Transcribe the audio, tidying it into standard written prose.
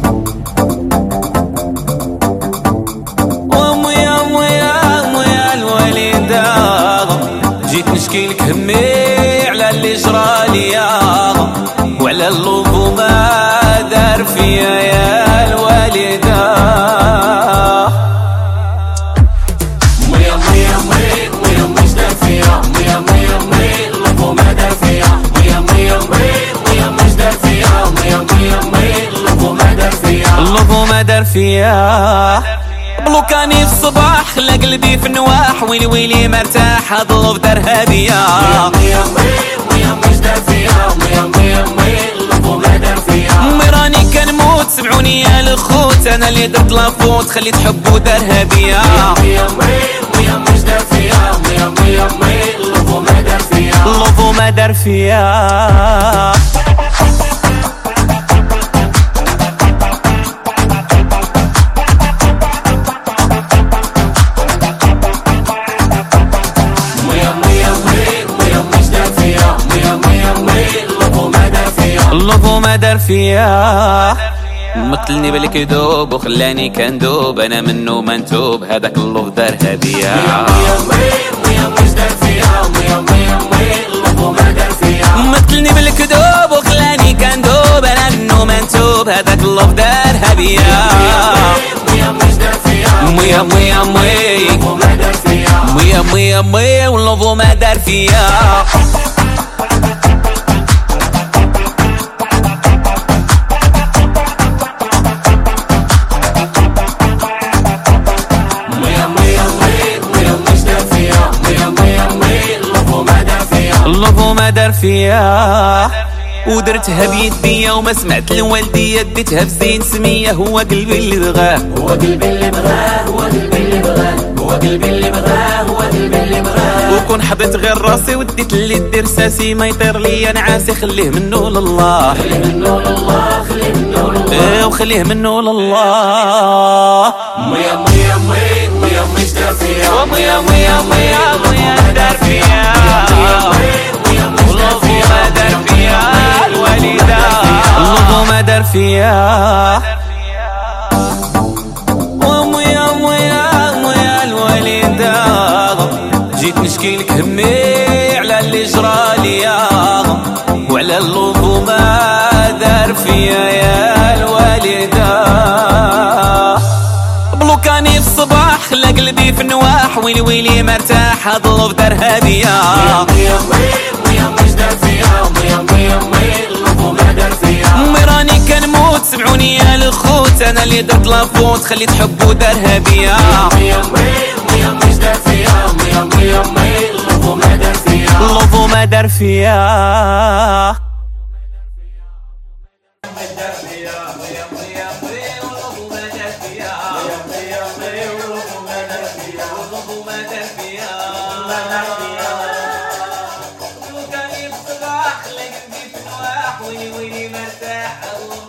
جيت نشكي لك همي على اللي جراليا وعلى اللوفو ما دار فيا يا الوالدة. ميا ميا مي ميا مش دار فيا، ميا ميا مي اللوفو ما دار فيا، ميا ميا مي ميا مش دار فيا، ميا ميا مي اللوفو ما دار فيا، اللوفو ما دار فيا. بلوكاني الصباح خلى قلبي في النواح، ويلي ويلي مرتاح هاد اللوف دارها بيا. ميا مي ميا مش دار فيا، ميا ميا مي اللوفو ما دار فيا. امي راني كنموت سمعوني يا الخوت، انا اللي درت لافوت خليت حب ودارها بيا. ميا مي ميا مش دار فيا، ميا ميا مي اللوفو ما دار فيا، اللوفو ما دار فيا. اللوفو ما دار فيا. مقتلني بالكذوب وخلاني كندوب، انا منو ما نتوب هذاك اللوف دارها بيا. ميا مش دار فيا، ميا ميا مي اللوفو ما دار فيا. مقتلني بالكذوب وخلاني كندوب، انا منو ما نتوب هذاك اللوف دارها بيا. ميا مش دار فيا، ميا ميا مي ما دار فيا، ميا ميا مي واللوفو ما دار فيا. اللوفو ما دار فيا. ودرتها بيديا وما سمعت لوالديا، ديتها بزين سمية هو قلبي اللي بغاه، هو قلبي اللي بغاه، هو قلبي اللي بغاه، هو قلبي اللي بغاه، هو قلبي اللي بغاه. وكون حطيت غير راسي وديت اللي دير ساسي ما يطير ليا نعاسي، خليه منو لله، خليه منو لله، خليه منو لله، وخليه منو لله. ميا ميا مي ميا مش دار فيا، وميا ميا ميا ميا دار فيا. اللوفو ما دار فيا الوالدة، اللوفو ما دار فيا. وميا ميا ميا الوالدة، جيت نشكي لك همي على اللي جراليا وعلى اللوفو ما دار فيا يا الوالدة. بلوكاني الصباح خلى قلبي في النواح، ويلي ويلي مرتاح هاد اللوف دارها بيا. ميا ميا مش دار فيا، ميا ميا مي اللوفو ما دار فيا. امي راني كنموت سمعوني يا الخوت، انا اللي درت لافوت خليت حب ودارها بيا. ميا ميا مش دار فيا، ميا ميا مي اللوفو ما دار فيا، اللوفو ما دار فيا. وكان يصبح لقلبي في نواح، ويلي ويلي مرتاح.